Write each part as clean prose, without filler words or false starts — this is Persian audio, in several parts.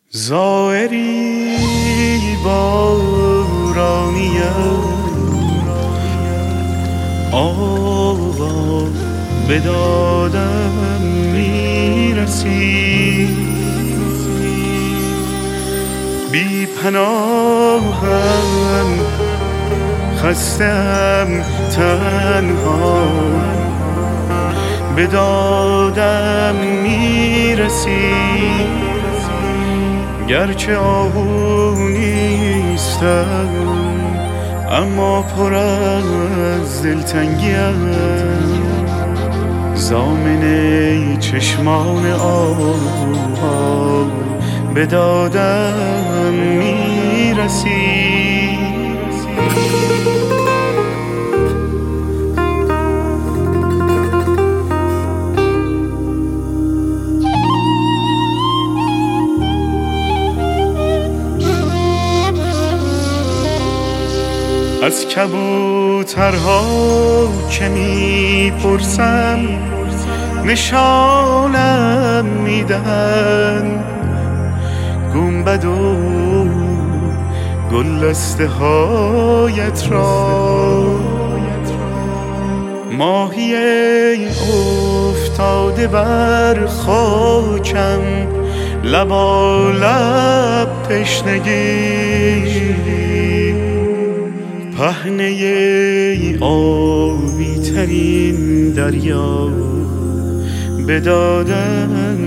زائری بارانیم آقا به دادم میرسی، بی پناهم خستم تنها به دادم میرسی، گرچه آهو نیستم اما پر از دلتنگیم، ضامن چشمان آب به دادم میرسی. از کبوترها که میپرسم نشانم میدن، گنبد و گلدسته هایت را، ماهی افتاده بر خاکم لبالب تشنگی، پهنه آبی ترین دریا به دادم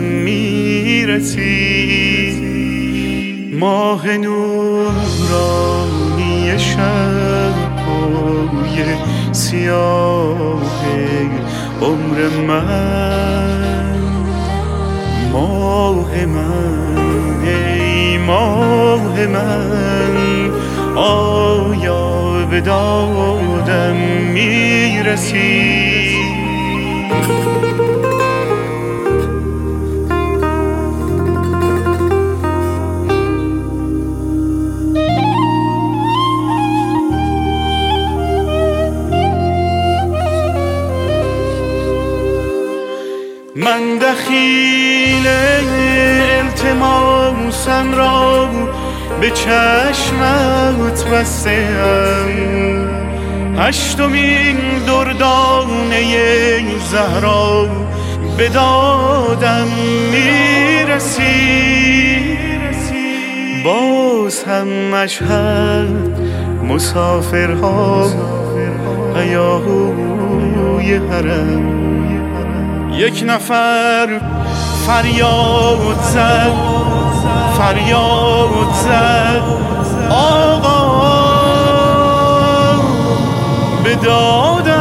میرسی، ماه نورانی شب پای سیاه عمر من، ماه من ای ماه من، آیا به دادم میرسی؟ من دخیل التماسم را به چشمت بسته‌ام، هشتمین دردانه زهرا به دادم میرسی، باز هم مشهد مسافرها هیاهوی حرم، یک نفر فریاد زد آقا به دادم